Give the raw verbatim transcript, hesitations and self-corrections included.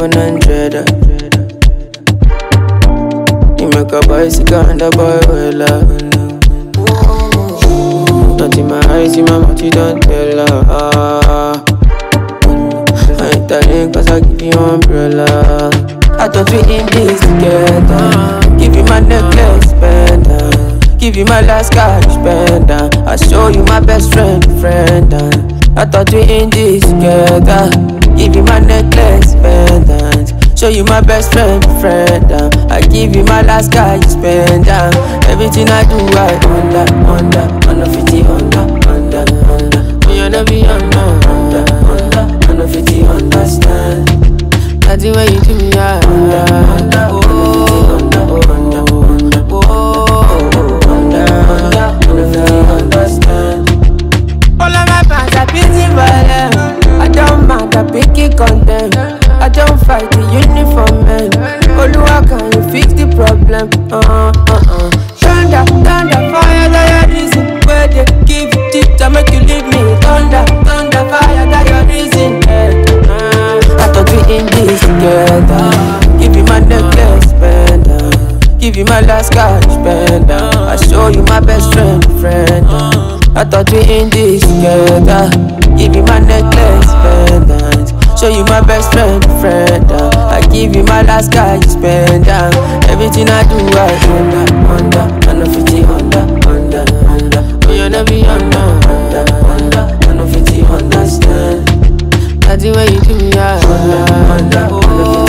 seven hundred. You make a bicycle and a boy well up. Not in my eyes, in my mouth, you don't tell her. Ah. I ain't telling cause I give you umbrella. I thought we in this together. Give you my necklace, pendant. Give you my last cash, pendant. I show you my best friend, friend. I thought we in this together. Give you my necklace, pendant. Show you my best friend, friend. I give you my last cash, pendant. Everything I do, I under, under, under fifty, under, under, under. Me wanna be under, under, under, under fifty, understand. Nothing when you do me, I under, under, oh, under, under, under, oh, under, under, under fifty, understand. All of my fans are busy violent. I don't mind, I pick it content. I don't fight the uniform man. Oluwa, can you fix the problem? Uh uh uh. Thunder, thunder, fire, that your reason. Where they give you tip to make you leave me. Thunder, thunder, fire, that your reason. Yeah. Uh, I thought we in this together. Give you my necklace, pendant. Give you my last cash, pendant. I show you my best friend, friend. I thought we in this together. Give you my necklace, pendant. Show you my best friend, friend. I give you my last cash, pendant. Everything I do, I under, under, under fifty, under, under, under. We wanna be under, under, under, under fifty, understand. Nothing when you do me, I under, under, under.